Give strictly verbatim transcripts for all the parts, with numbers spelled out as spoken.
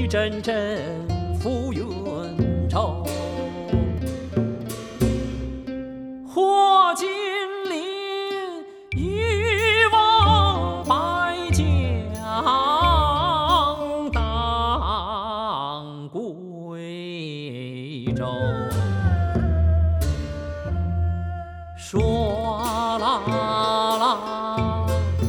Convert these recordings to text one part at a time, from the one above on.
一阵阵浮云愁。霍金陵渔翁百江当归舟，唰啦啦，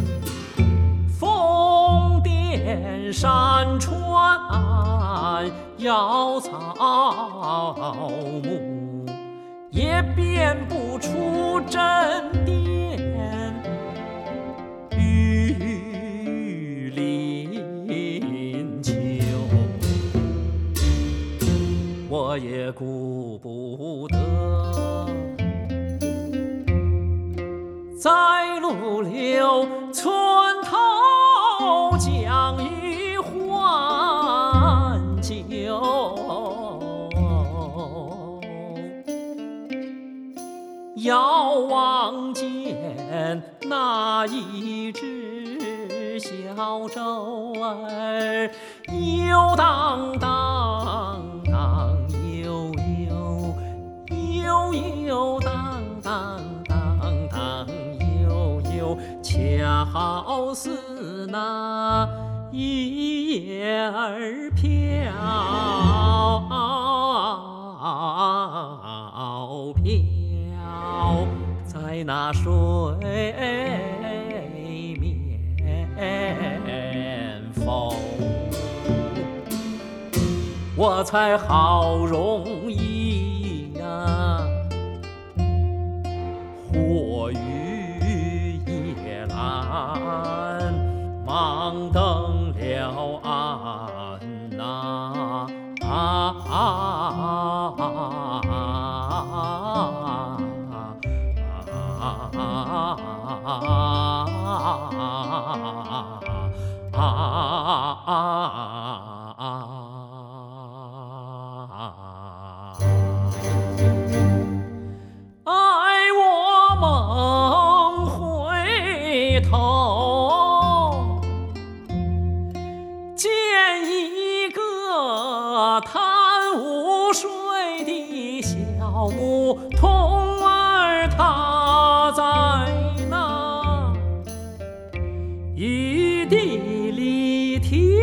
风电山川瑶草木，也辨不出真殿玉林秋。我也顾不得在路留村头将欲还酒，遥望见那一只小舟儿游荡荡荡悠悠，悠悠荡荡荡荡悠悠，恰好似那一叶儿飘飘在那水面风，我才好容易呀、啊，或于夜阑忙登了岸呐、啊啊啊爱我梦回头，见一个贪污水的小牧童儿，他在那雨地里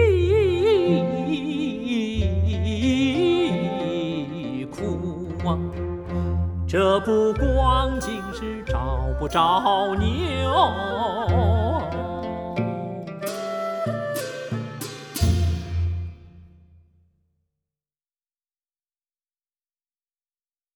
啼哭啊，这不光景是找不着牛